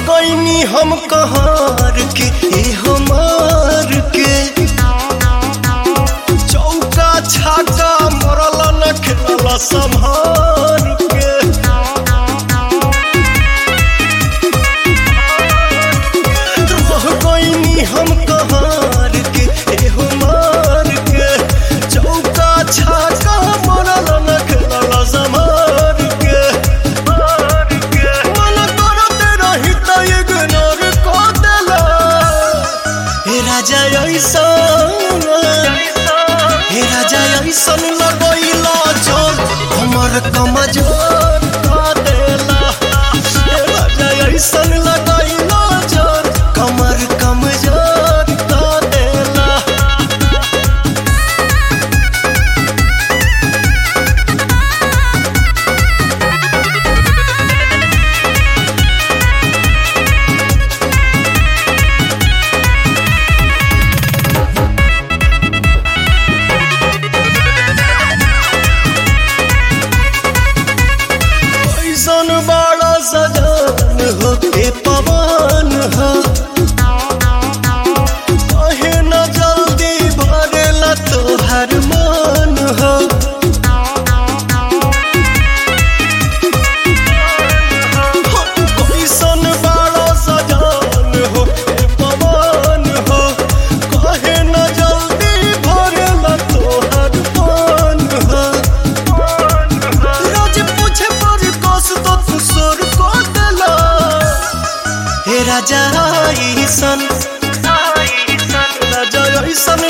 गईनी हम कहार के ए हमार के चौका छाका मरल न खेलल संभार के रह गईनी हम कहार के ए हमार के चौका छाका मरल न खेलल संभार के मन करते रही त इग्नोर को देला हे राजा ऐसन लगैला जोर हमर कमजोर कर देला हे राजा ऐसन लगैला जोर कमर कमजोर कर देला कैसन बड़ा सजान हो के पवन हो कहे न जल्दी भरेला तोहर मन हो कैसन बड़ा सजान हो के पवन हो कहे न जल्दी भरेला तोहर मन हो रोज पूछे पर कस तो तू सोर को देला हे राजा ऐसन